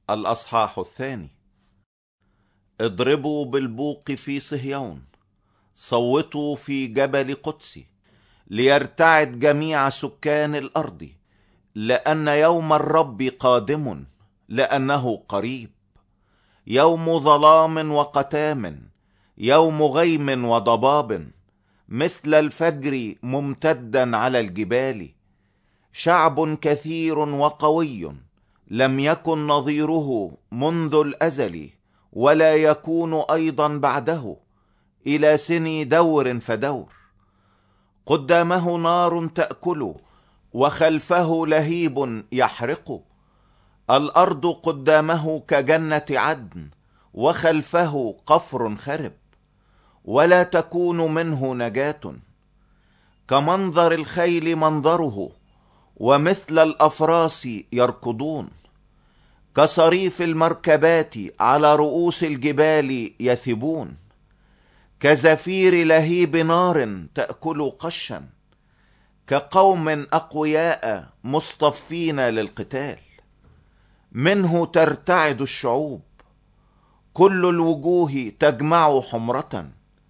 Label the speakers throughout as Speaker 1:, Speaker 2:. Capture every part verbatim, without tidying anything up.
Speaker 1: الأصحاح الثاني. اضربوا بالبوق في صهيون، صوتوا في جبل قدس، ليرتعد جميع سكان الأرض، لأن يوم الرب قادم، لأنه قريب. يوم ظلام وقتام، يوم غيم وضباب، مثل الفجر ممتدا على الجبال. شعب كثير وقوي، لم يكن نظيره منذ الأزل، ولا يكون أيضا بعده إلى سن دور فدور. قدامه نار تأكل، وخلفه لهيب يحرق. الأرض قدامه كجنة عدن، وخلفه قفر خرب، ولا تكون منه نجاة. كمنظر الخيل منظره، ومثل الأفراس يركضون. كصريف المركبات على رؤوس الجبال يثبون. كزفير لهيب نار تأكل قشا. كقوم أقوياء مصطفين للقتال. منه ترتعد الشعوب، كل الوجوه تجمع حمرة.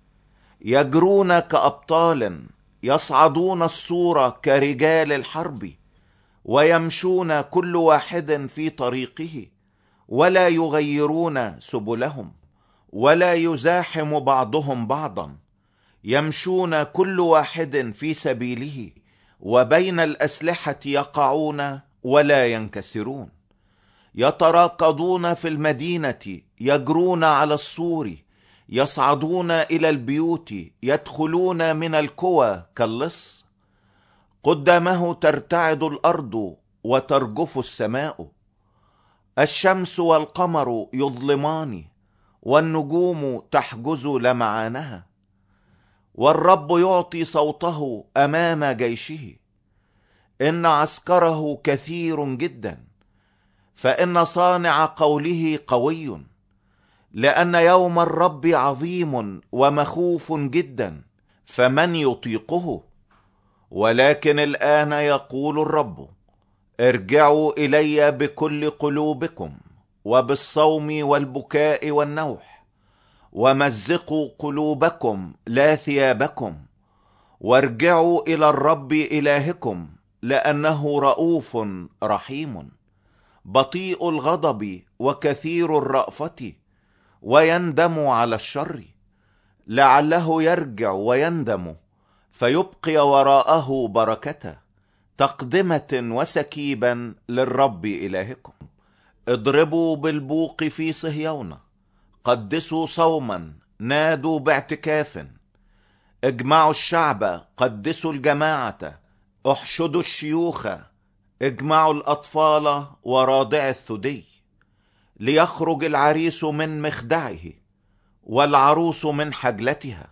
Speaker 1: يجرون كأبطال، يصعدون السور كرجال الحرب، ويمشون كل واحد في طريقه، ولا يغيرون سبلهم، ولا يزاحم بعضهم بعضا. يمشون كل واحد في سبيله، وبين الأسلحة يقعون ولا ينكسرون. يتراقضون في المدينة، يجرون على السور، يصعدون إلى البيوت، يدخلون من الكوى كاللص. قدامه ترتعد الأرض وترجف السماء. الشمس والقمر يظلمان، والنجوم تحجز لمعانها. والرب يعطي صوته أمام جيشه. إن عسكره كثير جدا، فإن صانع قوله قوي. لأن يوم الرب عظيم ومخوف جدا، فمن يطيقه؟ ولكن الآن يقول الرب: ارجعوا إلي بكل قلوبكم، وبالصوم والبكاء والنوح، ومزقوا قلوبكم لا ثيابكم، وارجعوا إلى الرب إلهكم، لأنه رؤوف رحيم، بطيء الغضب وكثير الرأفة، ويندم على الشر، لعله يرجع ويندم فيبقي وراءه بركته، تقدمة وسكيبا للرب إلهكم. اضربوا بالبوق في صهيون، قدسوا صوما، نادوا باعتكاف. اجمعوا الشعب، قدسوا الجماعة، احشدوا الشيوخ، اجمعوا الأطفال وراضع الثدي. ليخرج العريس من مخدعه، والعروس من حجلتها.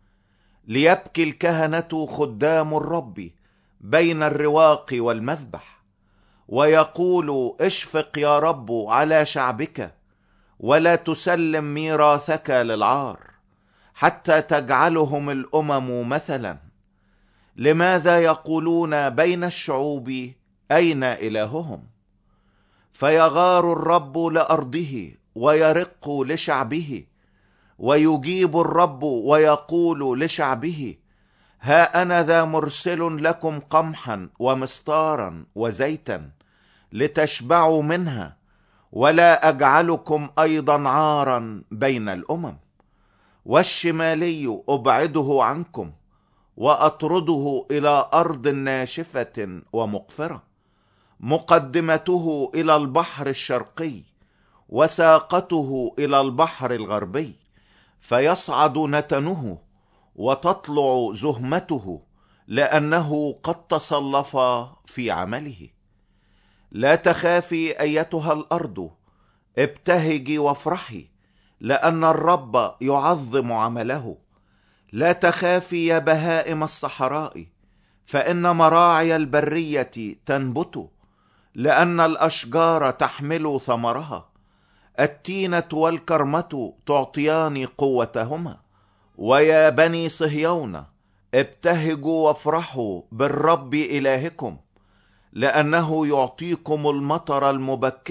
Speaker 1: ليبكي الكهنة خدام الرب بين الرواق والمذبح، ويقول: اشفق يا رب على شعبك، ولا تسلم ميراثك للعار، حتى تجعلهم الأمم مثلا. لماذا يقولون بين الشعوب: أين إلههم؟ فيغار الرب لأرضه، ويرق لشعبه. ويجيب الرب ويقول لشعبه: ها أنا ذا مرسل لكم قمحا ومستارا وزيتا، لتشبعوا منها، ولا أجعلكم أيضا عارا بين الأمم. والشمالي أبعده عنكم، وأطرده إلى أرض ناشفة ومقفرة، مقدمته إلى البحر الشرقي، وساقته إلى البحر الغربي. فيصعد نتنه، وتطلع زهمته، لأنه قد تصلف في عمله. لا تخافي أيتها الأرض، ابتهجي وافرحي، لأن الرب يعظم عمله. لا تخافي يا بهائم الصحراء، فإن مراعي البرية تنبت، لأن الأشجار تحمل ثمرها. التينة والكرمة تعطيان قوتهما. ويا بني صهيون، ابتهجوا وافرحوا بالرب إلهكم، لأنه يعطيكم المطر المبكرة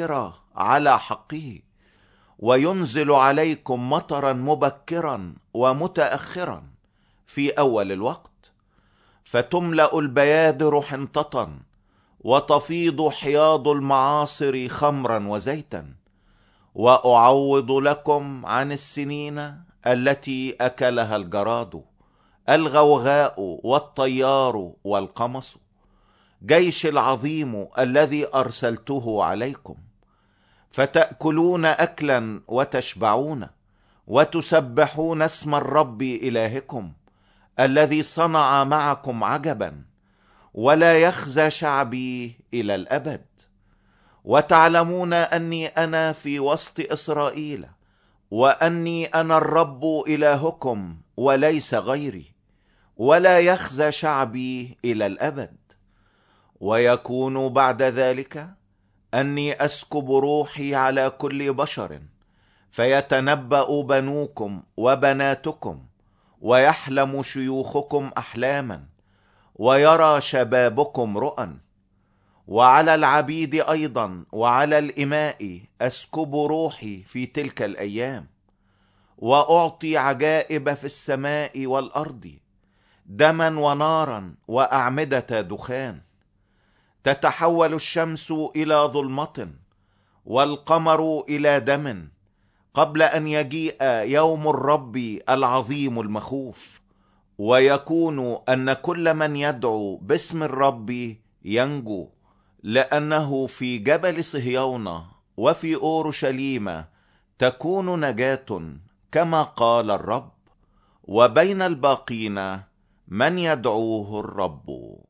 Speaker 1: على حقه، وينزل عليكم مطرا مبكرا ومتأخرا في أول الوقت، فتملأ البيادر حنطة، وتفيض حياض المعاصر خمرا وزيتا، وأعوض لكم عن السنين التي أكلها الجراد، الغوغاء والطيار والقمص، جيش العظيم الذي أرسلته عليكم، فتأكلون أكلا وتشبعون، وتسبحون اسم الرب إلهكم الذي صنع معكم عجبا، ولا يخزى شعبي إلى الأبد. وتعلمون أني أنا في وسط إسرائيل، وأني أنا الرب إلهكم وليس غيري، ولا يخزى شعبي إلى الأبد. ويكون بعد ذلك أني أسكب روحي على كل بشر، فيتنبأ بنوكم وبناتكم، ويحلم شيوخكم أحلاما، ويرى شبابكم رؤى. وعلى العبيد أيضا وعلى الإماء أسكب روحي في تلك الأيام، وأعطي عجائب في السماء والأرض، دما ونارا وأعمدة دخان. تتحول الشمس إلى ظلمة والقمر إلى دم، قبل أن يجيء يوم الرب العظيم المخوف. ويكون أن كل من يدعو باسم الرب ينجو، لأنه في جبل صهيون وفي أورشليم تكون نجاة، كما قال الرب، وبين الباقين من يدعوه الرب.